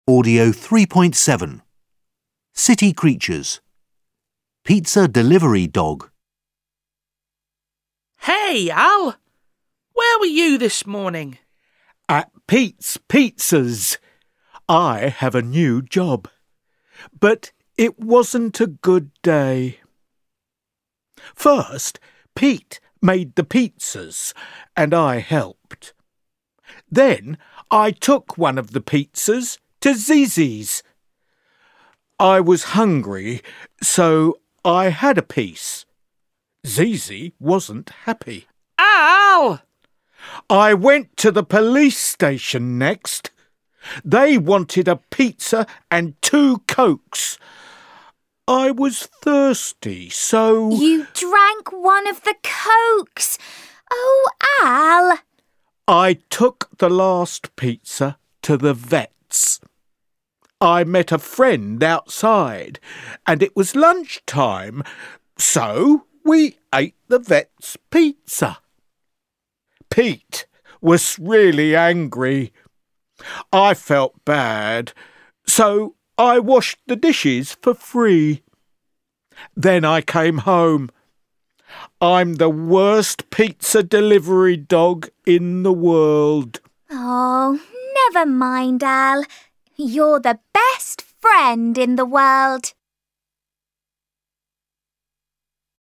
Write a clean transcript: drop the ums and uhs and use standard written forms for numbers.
Audio 3.7 City Creatures Pizza Delivery Dog. Hey, Al! Where were you this morning? At Pete's Pizzas. I have a new job. But it wasn't a good day. First, Pete made the pizzas, and I helped. Then I took one of the pizzas to Zizi's. I was hungry, so I had a piece. Zizi wasn't happy. Al! I went to the police station next. They wanted a pizza and 2 Cokes. I was thirsty, so... You drank one of the Cokes! Oh, Al! I took the last pizza to the vet's. I met a friend outside, and it was lunchtime, so we ate the vet's pizza. Pete was really angry. I felt bad, so I washed the dishes for free. Then I came home. I'm the worst pizza delivery dog in the world. Oh, never mind, Al. You're the best friend in the world.